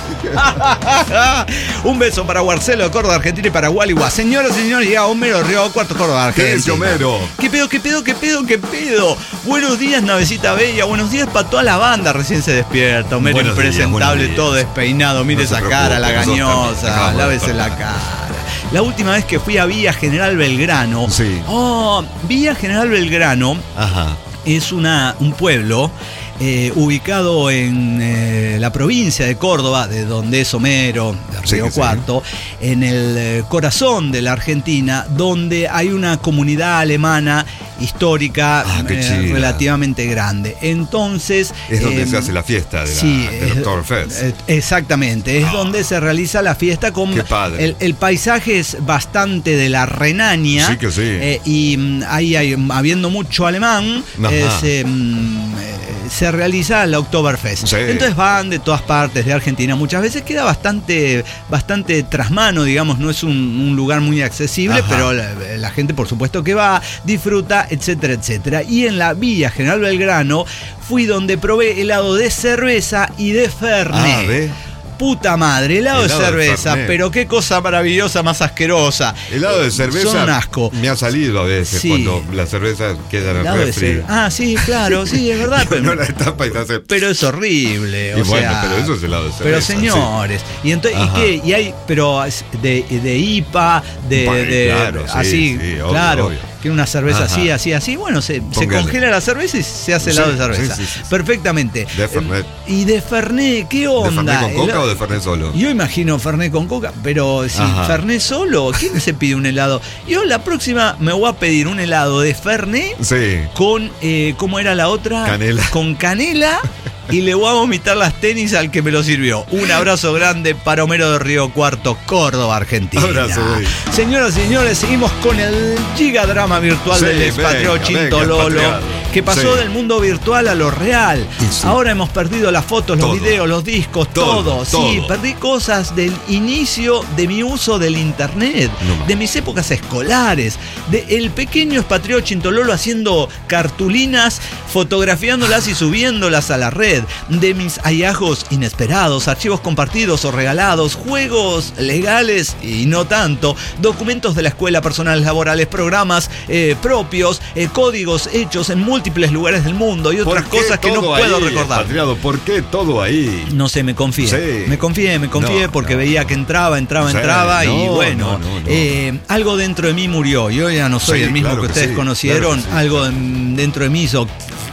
Un beso para Guarcelo de Córdoba, Argentina, y para Gualeguay. Señoras y señores, llega Homero Río Cuarto, Córdoba, Argentina. ¿Qué es Homero? ¿Qué pedo? Buenos días, navecita bella. Buenos días para toda la banda. Recién se despierta. Homero impresentable, todo despeinado. Mire esa cara, la gañosa. Lávese la cara. La última vez que fui a Villa General Belgrano. Villa General Belgrano es un pueblo ubicado en la provincia de Córdoba, de donde es Homero, de Río Cuarto, en el corazón de la Argentina, donde hay una comunidad alemana histórica relativamente grande. Entonces es donde se hace la fiesta del Oktoberfest. Exactamente, es donde se realiza la fiesta con el paisaje es bastante de la Renania. Y ahí habiendo mucho alemán, se realiza la Oktoberfest. Entonces van de todas partes de Argentina. Muchas veces queda bastante trasmano, digamos, no es un lugar muy accesible, pero la gente por supuesto que va, disfruta, etcétera, etcétera. Y en la Villa General Belgrano fui donde probé helado de cerveza y de Fernet. Puta madre, helado de cerveza, pero qué cosa maravillosa, más asquerosa. Helado de cerveza son asco. Me ha salido a veces cuando la cerveza queda en el refri. Sí, claro, sí, es verdad. No la tapa y te hace... Pero es horrible. Pero eso es helado de cerveza. Pero señores, y entonces, ¿y qué? Y hay, pero de IPA, claro. Quiero una cerveza Ajá. así. Bueno, se Póngale. congela la cerveza y se hace helado de cerveza. Sí. Perfectamente. De Fernet. Y de Fernet, ¿qué ¿De onda? Fernet con coca o de Fernet solo? Yo imagino Fernet con coca, pero si Ajá. Fernet solo, ¿quién se pide un helado? Yo la próxima me voy a pedir un helado de Fernet Sí. con, ¿cómo era la otra? Canela. Con canela y le voy a vomitar las tenis al que me lo sirvió. Un abrazo grande para Homero de Río Cuarto, Córdoba, Argentina. Abrazo, güey. Señoras y señores, seguimos con el gigadrama virtual Sí, del expatriado venga, Chintololo, expatriado. que pasó Sí. del mundo virtual a lo real. Sí. Ahora hemos perdido las fotos, los Todo. videos, los discos, todo. Sí, todo. perdí cosas del inicio de mi uso del internet, No más. de mis épocas escolares, de el pequeño expatriado Chintololo haciendo cartulinas, fotografiándolas y subiéndolas a la red, de mis hallazgos inesperados, archivos compartidos o regalados, juegos legales y no tanto, documentos de la escuela, personales laborales, programas propios, códigos hechos en múltiples lugares del mundo y otras cosas que no puedo recordar. Expatriado, ¿por qué todo ahí? No sé, me confié. Sí. Me confié No, porque no. veía que entraba Sí, y no, bueno, no. algo dentro de mí murió. Yo ya no soy Sí, el mismo claro que que ustedes sí, conocieron. claro que sí. Algo dentro de mí hizo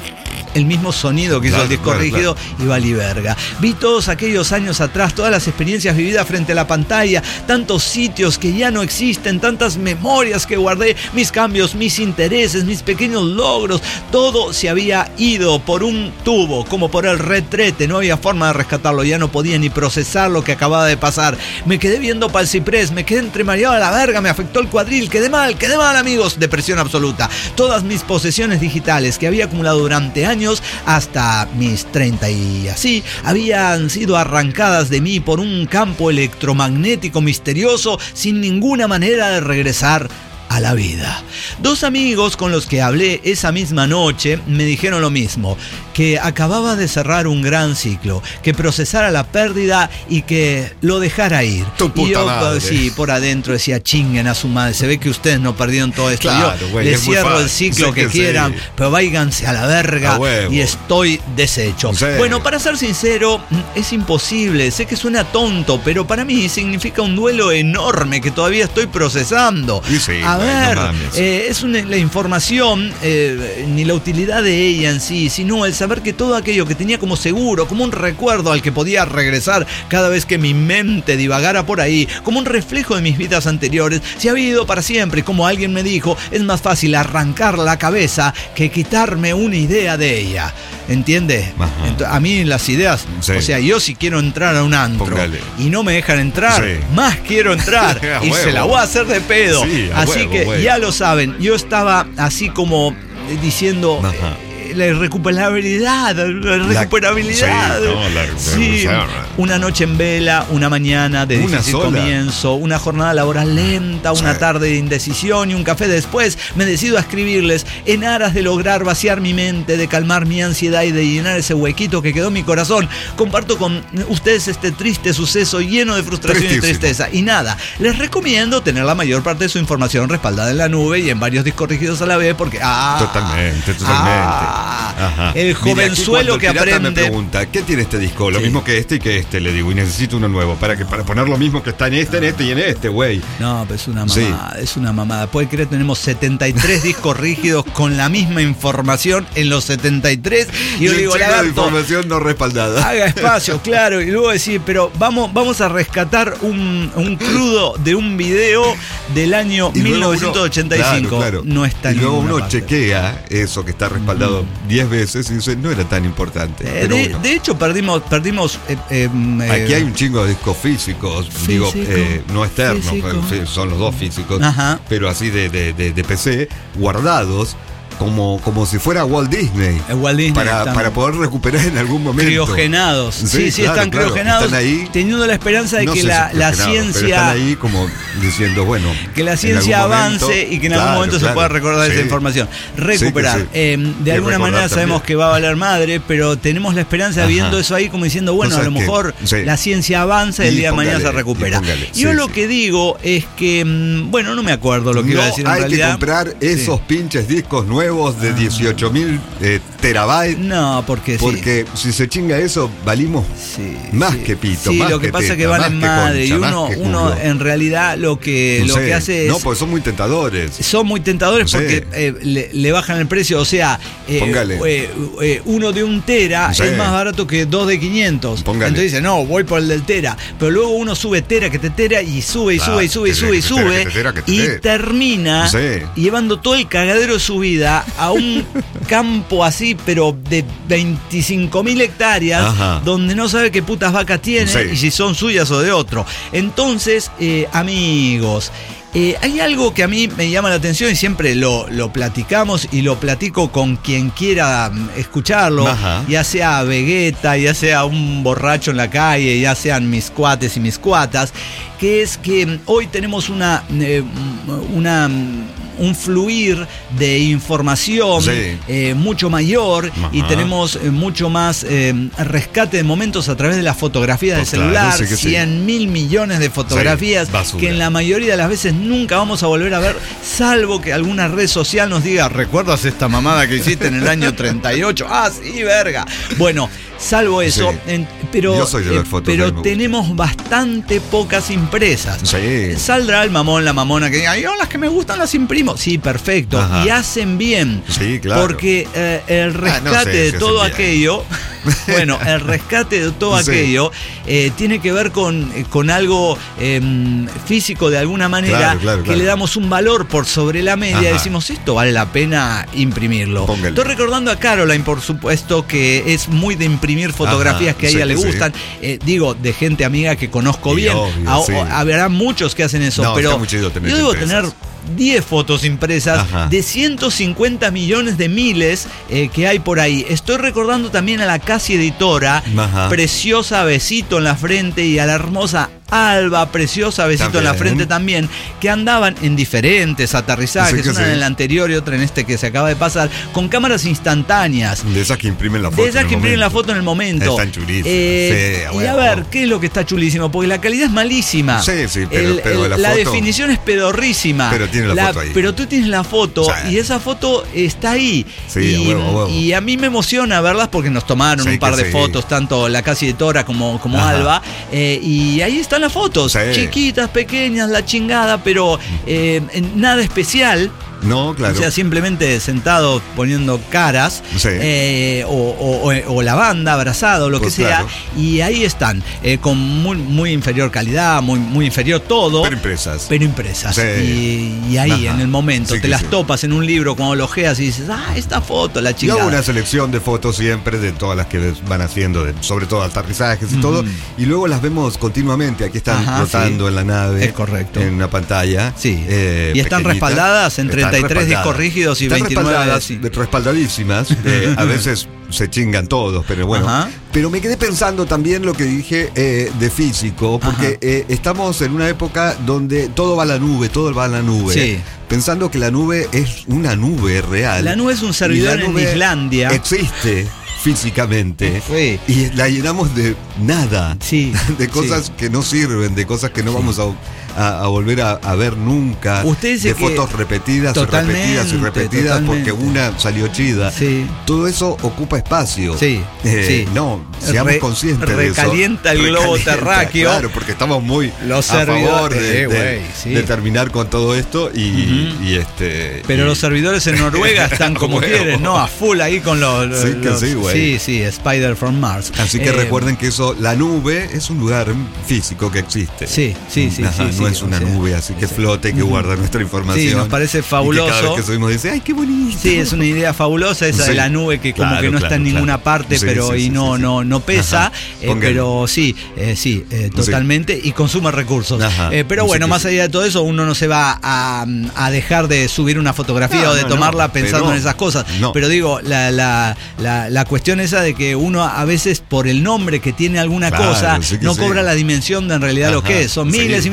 el mismo sonido que hizo Claro, el disco claro, rígido y vali verga. Vi todos aquellos años atrás, todas las experiencias vividas frente a la pantalla, tantos sitios que ya no existen, tantas memorias que guardé, mis cambios, mis intereses, mis pequeños logros, todo se había ido por un tubo, como por el retrete, no había forma de rescatarlo, ya no podía ni procesar lo que acababa de pasar. Me quedé viendo pa'l ciprés, me quedé entremareado a la verga, me afectó el cuadril, quedé mal amigos, depresión absoluta. Todas mis posesiones digitales que había acumulado durante años, hasta mis 30 y así, habían sido arrancadas de mí por un campo electromagnético misterioso sin ninguna manera de regresar a la vida. Dos amigos con los que hablé esa misma noche me dijeron lo mismo, que acababa de cerrar un gran ciclo, que procesara la pérdida y que lo dejara ir. Tu puta y yo, madre. sí, por adentro decía, chinguen a su madre, se ve que ustedes no perdieron todo esto. Claro, Yo güey, les es muy cierro el fácil. ciclo Sé que que sí. quieran, pero váyanse a la verga A huevo. y estoy deshecho. Sí. Bueno, para ser sincero, es imposible, sé que suena tonto, pero para mí significa un duelo enorme que todavía estoy procesando. Y sí, a güey, ver, no mames. es la información, ni la utilidad de ella en sí, sino el saber que todo aquello que tenía como seguro, como un recuerdo al que podía regresar cada vez que mi mente divagara por ahí, como un reflejo de mis vidas anteriores, se había ido para siempre. Como alguien me dijo, es más fácil arrancar la cabeza que quitarme una idea de ella. ¿Entiendes? A mí las ideas, Sí. o sea, yo si quiero entrar a un antro Póngale. y no me dejan entrar, Sí. más quiero entrar A y huevo. se la voy a hacer de pedo. Sí, a Así huevo, que güey. ya lo saben, yo estaba así como diciendo Ajá. la recuperabilidad, Sí, no, la Sí, recuperación. una noche en vela, una mañana de Una difícil sola. comienzo, una jornada laboral lenta, una Sí. tarde de indecisión y un café después, me decido a escribirles en aras de lograr vaciar mi mente, de calmar mi ansiedad y de llenar ese huequito que quedó en mi corazón. Comparto con ustedes este triste suceso lleno de frustración y Tristísimo. tristeza. Y nada, les recomiendo tener la mayor parte de su información respaldada en la nube y en varios discos rígidos a la vez porque... Totalmente. Ajá. El Mire, aquí jovenzuelo cuando que el pirata aprende... me pregunta, ¿qué tiene este disco? Lo Sí. mismo que este y que este, le digo, y necesito uno nuevo. ¿Para poner lo mismo que está en este y en este, güey? No, pero es una Sí. mamada, es una mamada. Puede creer, tenemos 73 discos rígidos con la misma información en los 73. Y yo un le digo, chingo de lagarto, información no respaldada. haga espacio, claro. Y luego decir, pero vamos a rescatar un crudo de un video del año Y luego 1985. claro. No está en Y luego ninguna uno parte. chequea eso que está respaldado 10 veces y dice, no era tan importante. Pero bueno. De hecho, perdimos Aquí hay un chingo de discos físicos, digo, no externos, físico. son los dos físicos, Ajá. pero así de PC, guardados como si fuera Walt Disney. Walt Disney para están poder recuperar en algún momento. criogenados. Sí, claro, están claro. criogenados. Están ahí, teniendo la esperanza de no que sé si la criogenados, pero ciencia... están ahí como diciendo, bueno, Que la en ciencia algún avance momento, y que en algún claro, momento se claro. pueda recordar esa Sí. información. Recuperar. Sí que sí. De Y alguna recordar manera sabemos también. que va a valer madre, pero tenemos la esperanza Ajá. viendo eso ahí como diciendo, bueno, a Cosas lo que- mejor sí. la ciencia avanza y el Y día de mañana se póngale, recupera. y póngale. Yo Sí, lo sí. que digo es que, bueno, no me acuerdo lo que iba a decir en hay realidad. que comprar esos pinches discos nuevos nuevos de 18.000 terabytes. No, porque si se chinga eso, valimos más que pito. Sí, más lo que pasa es que valen madre. Y uno en realidad lo que hace es. No, porque son muy tentadores. Son muy tentadores porque le bajan el precio. O sea, uno de 1 tera es más barato que 2 de 500. Póngale. Entonces dice, no, voy por el del tera. Pero luego uno sube tera, que te tera, y sube, y sube, y sube, y sube, y sube. Y termina llevando todo el cagadero de su vida a un campo así, pero de 25.000 hectáreas, donde no sabe qué putas vacas tiene y si son suyas o de otro. Entonces, amigos, hay algo que a mí me llama la atención y siempre lo platicamos y lo platico con quien quiera escucharlo, ya sea Vegeta, ya sea un borracho en la calle, ya sean mis cuates y mis cuatas, que es que hoy tenemos un fluir de información mucho mayor y tenemos mucho más rescate de momentos a través de las fotografías del celular, 100.000 millones de fotografías que en la mayoría de las veces nunca vamos a volver a ver, salvo que alguna red social nos diga, ¿recuerdas esta mamada que hiciste en el año 38? Ah, sí, verga. Bueno, salvo eso, pero tenemos bastante pocas impresas. Saldrá el mamón, la mamona que diga, yo las que me gustan las imprimo. Sí, perfecto. Y hacen bien. Sí, claro. Porque el rescate de todo aquello, bueno, el rescate de todo aquello tiene que ver con algo físico de alguna manera, que le damos un valor por sobre la media y decimos, esto vale la pena imprimirlo. Póngale. Estoy recordando a Caroline, por supuesto, que es muy de imprimir fotografías que a ella le gustan, digo, de gente amiga que conozco bien. Habrá muchos que hacen eso, pero yo debo tener 10 fotos impresas de 150 millones de miles que hay por ahí. Estoy recordando también a la Casi Editora, preciosa, besito en la frente, y a la hermosa Alba, preciosa, besito en la frente también, que andaban en diferentes aterrizajes, una en el anterior y otra en este que se acaba de pasar, con cámaras instantáneas. De esas que imprimen la foto. De esas que imprimen la foto en el momento. Están chulísimas. Y a ver, ¿qué es lo que está chulísimo? Porque la calidad es malísima. Pero la definición es pedorrísima. Pero tiene la foto ahí. Pero tú tienes la foto y esa foto está ahí. Y a mí me emociona verlas porque nos tomaron un par de fotos, tanto la Casi Editora como Alba. Y ahí están las fotos, chiquitas, pequeñas, la chingada, pero nada especial. No, claro. O sea, simplemente sentado poniendo caras, o la banda, abrazado, lo que sea, y ahí están, con muy inferior calidad, muy inferior todo. Pero impresas. Y ahí, en el momento, te las topas en un libro cuando lo ojeas y dices, esta foto, la chingada. Yo hago una selección de fotos siempre, de todas las que van haciendo, sobre todo aterrizajes y todo, y luego las vemos continuamente. Aquí están flotando en la nave. Es correcto. En una pantalla. Y están respaldadas entre 33 discos rígidos y 29 respaldadísimas. A veces se chingan todos, pero bueno. Pero me quedé pensando también lo que dije de físico, porque estamos en una época donde todo va a la nube, pensando que la nube es una nube real. La nube es un servidor en Islandia. Existe físicamente y la llenamos de nada, de cosas que no sirven, de cosas que no vamos a volver a ver nunca, de fotos repetidas y repetidas porque una salió chida. Todo eso ocupa espacio. No, seamos conscientes de eso. Recalienta el globo terráqueo. Claro, porque estamos muy a favor de terminar con todo esto pero los servidores en Noruega están como quieren, ¿no? A full ahí con los Spider from Mars. Así que recuerden que eso, la nube es un lugar físico que existe. No es una nube así que flote, que guarda nuestra información. Sí, nos parece fabuloso. Y que cada vez que subimos dice, ¡ay, qué bonito! Sí, es una idea fabulosa esa de la nube que como que no está en ninguna parte, pero no pesa. Pero totalmente. Y consume recursos. Pero bueno, más allá de todo eso, uno no se va a dejar de subir una fotografía o de tomarla pensando en esas cosas. Pero digo, la cuestión esa de que uno a veces por el nombre que tiene alguna cosa no cobra la dimensión de en realidad lo que es. Son miles y miles de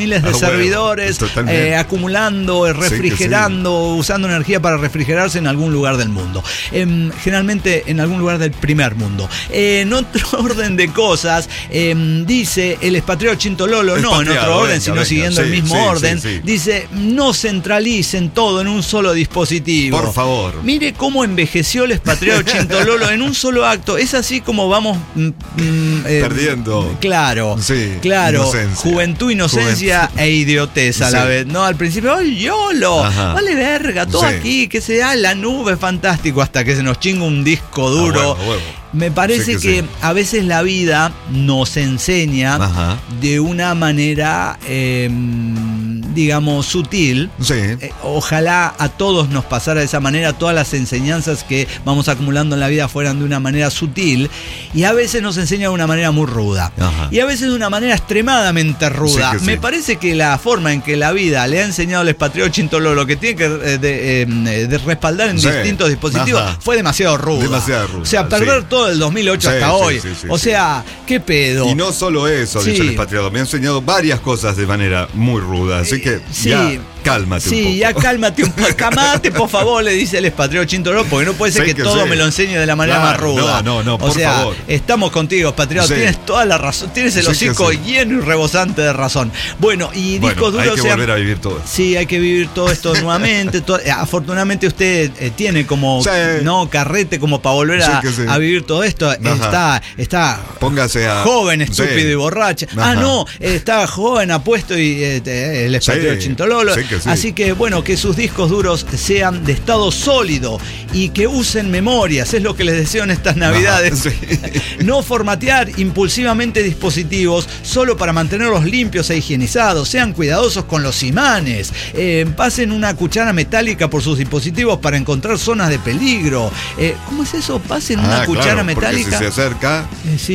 servidores, acumulando, refrigerando, usando energía para refrigerarse en algún lugar del mundo. Generalmente en algún lugar del primer mundo. En otro orden de cosas, dice el expatriado Chintololo, no en otro orden, sino siguiendo el mismo orden, dice, no centralicen todo en un solo dispositivo. Por favor. Mire cómo envejeció el expatriado Chintololo en un solo acto. Es así como vamos perdiendo. Claro, inocencia. Juventud, inocencia e idiotez a la vez. No, al principio, ¡ay, YOLO! Vale verga, todo aquí, que se da la nube, fantástico, hasta que se nos chinga un disco duro. Me parece que a veces la vida nos enseña de una manera, digamos, sutil. Ojalá a todos nos pasara de esa manera, todas las enseñanzas que vamos acumulando en la vida fueran de una manera sutil, y a veces nos enseña de una manera muy ruda. Y a veces de una manera extremadamente ruda. Me parece que la forma en que la vida le ha enseñado al expatriado Chintololo que tiene que de respaldar en distintos dispositivos fue demasiado ruda. O sea, perder todo el 2008 hasta hoy. O sea, ¿qué pedo? Y no solo eso, dice el expatriado, me ha enseñado varias cosas de manera muy ruda, así que ya cálmate un poco. Sí, ya cálmate un poco. Calmate, por favor, le dice el expatriado Chintololo, porque no puede ser que todo me lo enseñe de la manera más ruda. No, por favor. Estamos contigo, expatriado, tienes toda la razón, tienes el hocico lleno y rebosante de razón. Bueno, y discos duros... hay que volver a vivir todo esto. Sí, hay que vivir todo esto nuevamente. Afortunadamente usted tiene como carrete como para volver a vivir todo esto. Está póngase joven, estúpido y borracho. Está joven, apuesto y el expatriado Chintololo. Así que bueno, que sus discos duros sean de estado sólido y que usen memorias, es lo que les deseo en estas Navidades. No formatear impulsivamente dispositivos solo para mantenerlos limpios e higienizados. Sean cuidadosos con los imanes. Pasen una cuchara metálica por sus dispositivos para encontrar zonas de peligro. ¿Cómo es eso? Pasen una cuchara metálica. Si se acerca.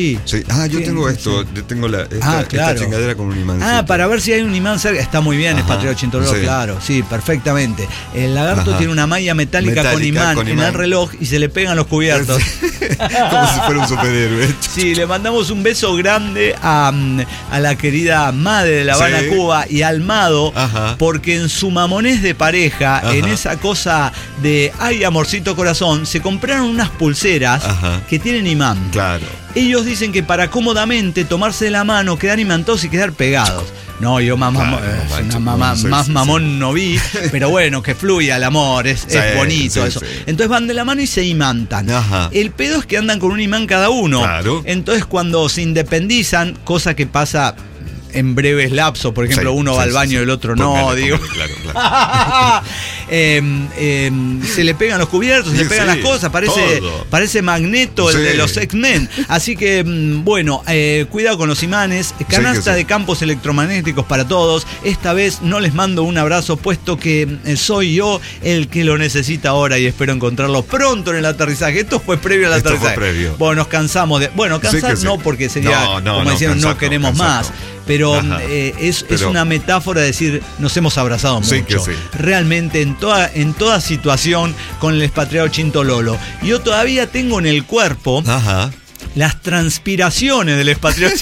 Yo tengo esto. Yo tengo esta chingadera con un imán. Para ver si hay un imán cerca. Está muy bien, expatriado Chintololo, claro. Sí, perfectamente. El lagarto tiene una malla metálica con imán en el reloj y se le pegan los cubiertos. Como si fuera un superhéroe. Sí, le mandamos un beso grande a la querida Made de La Habana, Cuba, y al Mado, porque en su mamonés de pareja, en esa cosa de ay, amorcito corazón, se compraron unas pulseras que tienen imán. Claro. Ellos dicen que para cómodamente tomarse de la mano, quedar imantados y quedar pegados. No, yo más mamón no vi, pero bueno, que fluya el amor, es bonito eso. Entonces van de la mano y se imantan. El pedo es que andan con un imán cada uno. Entonces cuando se independizan, cosa que pasa en breves lapsos, por ejemplo, uno va al baño y el otro no, digo. Claro. Se le pegan los cubiertos, se le pegan las cosas, parece Magneto, el de los X-Men. Así que, bueno, cuidado con los imanes, canasta de campos electromagnéticos para todos. Esta vez no les mando un abrazo, puesto que soy yo el que lo necesita ahora y espero encontrarlo pronto en el aterrizaje. Esto fue previo al aterrizaje. Bueno, nos cansamos de... Bueno, cansar no, porque sería, como decían, no queremos más. Pero es una metáfora de decir, nos hemos abrazado mucho. Realmente en toda situación con el expatriado Chintololo. Yo todavía tengo en el cuerpo las transpiraciones del expatriado.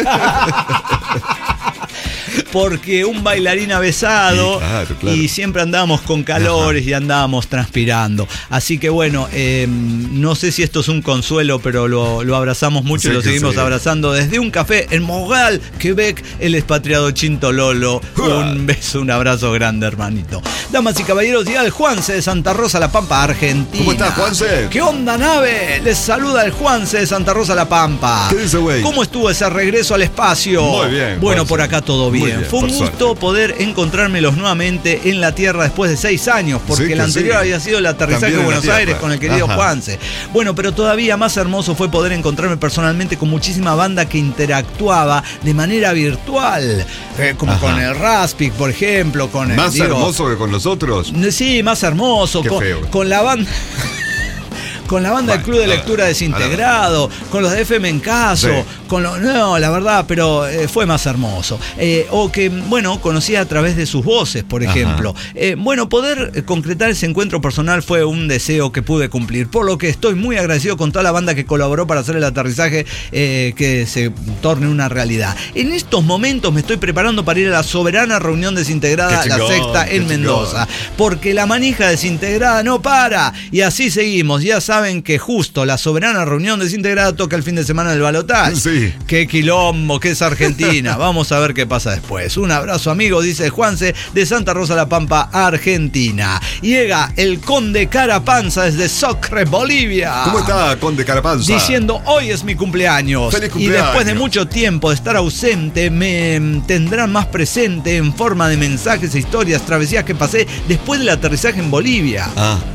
Porque un bailarín avesado y siempre andábamos con calores y andábamos transpirando. Así que bueno, no sé si esto es un consuelo, pero lo abrazamos mucho y lo seguimos abrazando desde un café en Montreal, Quebec, el expatriado Chintololo. Un beso, un abrazo grande, hermanito. Damas y caballeros, llega el Juanse de Santa Rosa, La Pampa, Argentina. ¿Cómo estás, Juanse? ¿Qué onda, nave? Les saluda el Juanse de Santa Rosa, La Pampa. ¿Qué dice, güey? ¿Cómo estuvo ese regreso al espacio? Muy bien. Bueno, Juanse, por acá todo bien. Fue un gusto poder encontrármelos nuevamente en la Tierra después de 6 años, porque el anterior había sido el aterrizaje de Buenos Aires con el querido Juanse. Bueno, pero todavía más hermoso fue poder encontrarme personalmente con muchísima banda que interactuaba de manera virtual, como con el Raspic, por ejemplo. Más hermoso que con nosotros. Sí, más hermoso. Qué feo. Con la banda... con la banda del Club de Lectura Desintegrado, con los de FM en Caso, con los... No, la verdad, pero fue más hermoso. O que, bueno, conocía a través de sus voces, por ejemplo. Bueno, poder concretar ese encuentro personal fue un deseo que pude cumplir, por lo que estoy muy agradecido con toda la banda que colaboró para hacer el aterrizaje que se torne una realidad. En estos momentos me estoy preparando para ir a la soberana reunión desintegrada, la sexta en Mendoza, porque la manija desintegrada no para, y así seguimos. Ya saben que justo la soberana reunión desintegrada toca el fin de semana del balotaje. Sí. Qué quilombo que es Argentina. Vamos a ver qué pasa después. Un abrazo, amigo, dice Juanse de Santa Rosa La Pampa, Argentina. Llega el Conde Carapanza desde Sucre, Bolivia. ¿Cómo está, Conde Carapanza? Diciendo, hoy es mi cumpleaños. ¡Feliz cumpleaños! Y después de mucho tiempo de estar ausente, me tendrán más presente en forma de mensajes e historias, travesías que pasé después del aterrizaje en Bolivia.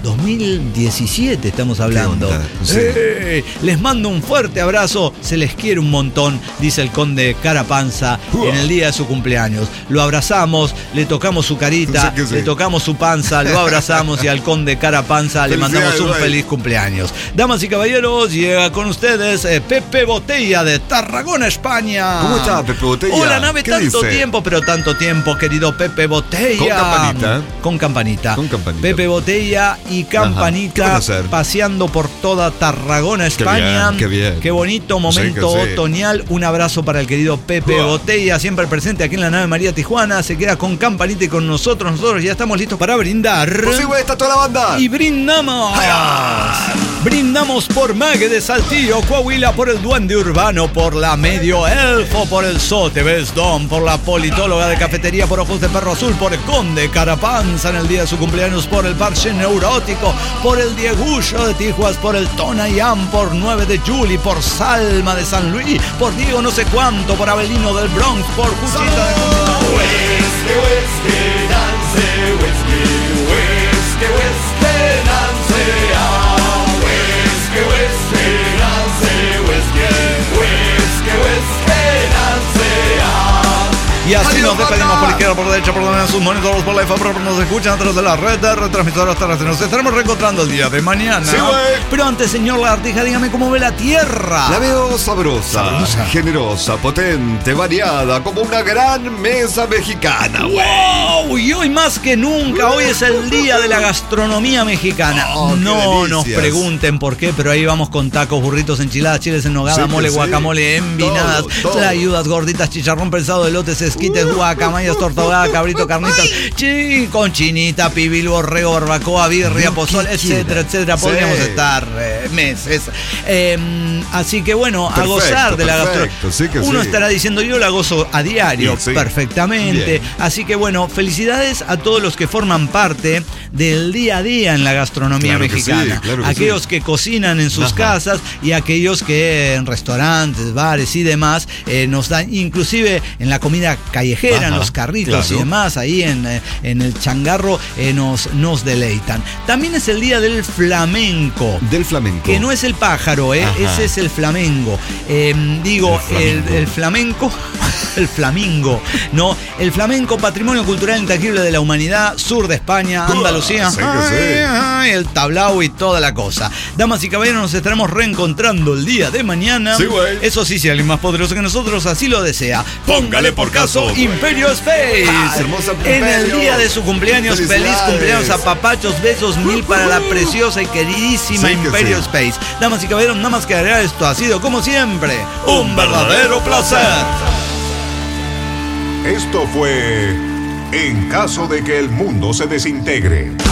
2017 estamos hablando. Sí. Les mando un fuerte abrazo, se les quiere un montón, dice el Conde Carapanza en el día de su cumpleaños. Lo abrazamos, le tocamos su carita, Sí. le tocamos su panza, lo abrazamos y al Conde Carapanza le mandamos un feliz cumpleaños. Damas y caballeros, llega con ustedes Pepe Botella de Tarragona, España. ¿Cómo está, Pepe Botella? Hola, nave, ¿Qué tanto dice? tiempo, pero tanto tiempo, querido Pepe Botella. Con campanita. Con campanita. Con campanita. Pepe Botella y ¿Qué van campanita a hacer? paseando por toda Tarragona, España. Qué bien. Qué bonito momento Sí que sí. otoñal. Un abrazo para el querido Pepe Botella, siempre presente aquí en la nave María Tijuana. Se queda con campanita y con nosotros. Nosotros ya estamos listos para brindar. Pues sí, güey, está toda la banda. Y brindamos. Brindamos por Mague de Saltillo, Coahuila, por el Duende Urbano, por la Medio Elfo, por el Sote Besdón, por la Politóloga de Cafetería, por Ojos de Perro Azul, por el Conde Carapanza en el día de su cumpleaños, por el Parche Neurótico, por el Diegullo de Tijuas, por el Tonayán, por 9 de Juli, por Salma de San Luis, por Diego no sé cuánto, por Abelino del Bronx, por Cuchita de... Y así nos despedimos por izquierda, por derecha, por donde sus monitores, por la IFA, nos escuchan a través de la red de retransmisoras terrestres. Nos estaremos reencontrando el día de mañana. Sí, güey. Pero antes, señor Lagartija, dígame cómo ve la Tierra. La veo sabrosa, generosa, potente, variada, como una gran mesa mexicana, güey. ¡Wow! Y hoy más que nunca, hoy es el día de la gastronomía mexicana. Oh, qué no nos delicias. pregunten por qué, pero ahí vamos con tacos, burritos, enchiladas, chiles en nogada, Sí que mole, sí. guacamole, envinadas, Todo. tlayudas, gorditas, chicharrón prensado, elotes, esquites, guacamayas, tortogada, cabrito, carnitas, con chinita, pibil, borrego, barbacoa, birria, pozole, etcétera, etcétera. Podríamos Sí. estar meses. Así que bueno, a Perfecto, gozar de la perfecto, gastronomía. sí que Uno sí. estará diciendo, yo la gozo a diario, Sí. perfectamente. Bien. Así que bueno, felicidades a todos los que forman parte del día a día en la gastronomía Claro que mexicana. sí, claro que aquellos sí. que cocinan en sus Ajá. casas y aquellos que en restaurantes, bares y demás nos dan, inclusive en la comida callejera, en Ajá, los carritos claro. y demás, ahí en el changarro nos deleitan. También es el día del flamenco. Del flamenco. Que no es el pájaro, Ajá. ese es el flamengo. Digo, el flamenco, el flamingo, ¿no? El flamenco, patrimonio cultural intangible de la humanidad, sur de España, Andalucía. Sí que sí. Ay, el tablao y toda la cosa. Damas y caballeros, nos estaremos reencontrando el día de mañana. Sí, güey. Eso sí, si alguien más poderoso que nosotros así lo desea. Póngale por caso güey. Imperio Space. Hermosa En el Imperio. día de su cumpleaños, feliz Felicidades. cumpleaños a papachos, besos mil para la preciosa y queridísima Sí que Imperio sí. Space. Damas y caballeros, nada más que agregar, esto ha sido como siempre un verdadero placer. Esto fue En caso de que el mundo se desintegre.